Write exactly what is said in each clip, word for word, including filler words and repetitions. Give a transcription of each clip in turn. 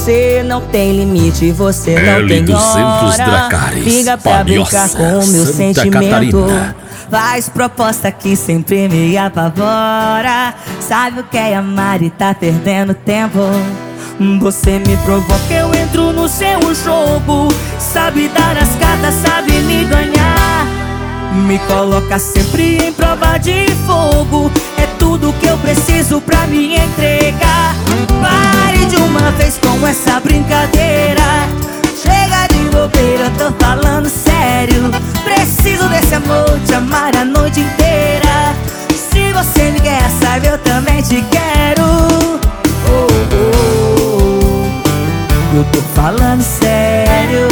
você não tem limite, você não tem hora. Dracarys, Liga pra Palhoça, brincar com o meu Santa sentimento. Catarina. Faz proposta que sempre me apavora. Sabe o que é amar e tá perdendo tempo. Você me provoca, eu entro no seu jogo. Sabe dar as cartas, sabe me ganhar. Me coloca sempre em prova de fogo. É tudo que eu preciso pra me entregar. Pare de uma vez com essa brincadeira. Chega de bobeira, tô falando sério. Preciso desse amor, te amar a noite inteira. Se você me quer, sabe, eu também te quero. Oh, oh, oh. Eu tô falando sério.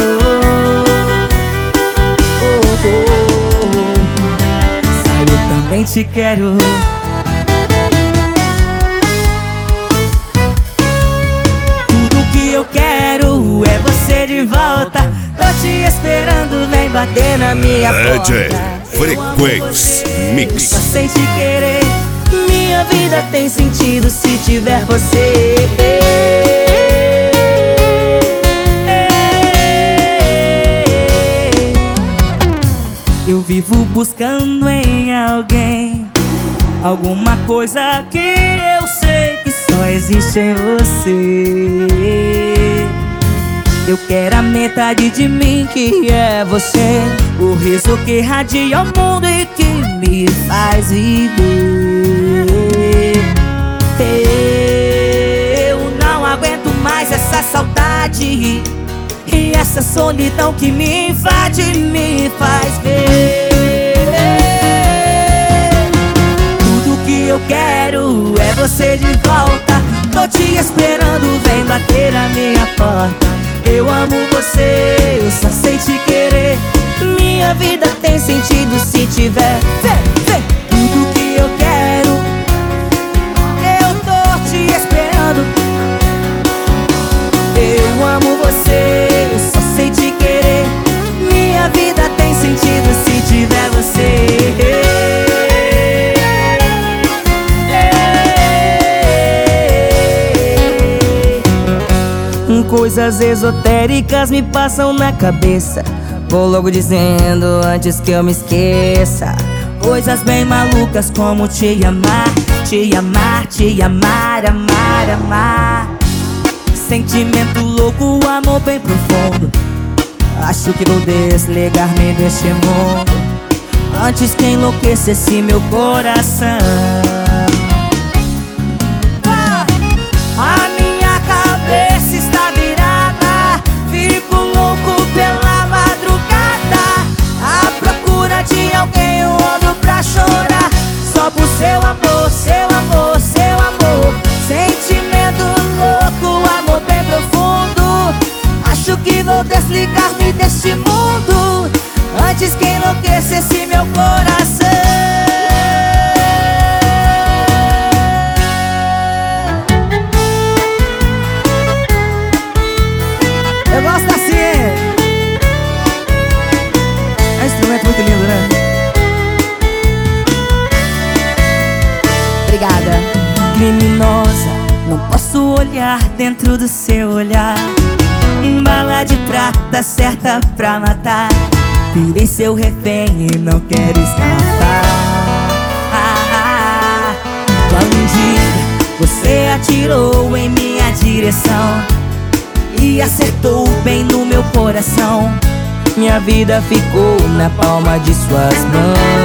Oh, oh, oh. Sabe, eu também te quero. Tudo que eu quero é você de volta. Tô te esperando, vem bater na minha porta. Frequência Mix. Só sem te querer, minha vida tem sentido se tiver você. Eu vivo buscando em alguém alguma coisa que eu sei que só existe em você. Eu quero a metade de mim que é você, o riso que irradia o mundo e que me faz viver. Eu não aguento mais essa saudade e essa solidão que me invade e me faz ver. Tudo que eu quero é você de volta. Tô te esperando, vem bater na minha porta. Eu amo você, eu só sei te querer. Minha vida tem sentido se tiver. Vem, vem. Tudo que eu quero, eu tô te esperando. Eu amo você, eu só sei te querer. Minha vida tem sentido se tiver você. Coisas esotéricas me passam na cabeça. Vou logo dizendo antes que eu me esqueça. Coisas bem malucas como te amar, te amar, te amar, amar, amar. Sentimento louco, amor bem profundo. Acho que vou desligar-me deste mundo antes que enlouquecesse meu coração. Ah, a minha cabeça está pela madrugada, à procura de alguém, eu ando pra chorar. Só por seu amor, seu amor, seu amor. Sentimento louco, amor bem profundo. Acho que vou desligar-me deste mundo antes que enlouquecesse meu coração. Eu gosto assim. É um instrumento muito lindo, né? Obrigada. Criminosa, não posso olhar dentro do seu olhar. Bala de prata certa pra matar. Virei seu refém e não quero escapar. Quando você atirou em minha direção e acertou bem no meu coração, minha vida ficou na palma de suas mãos.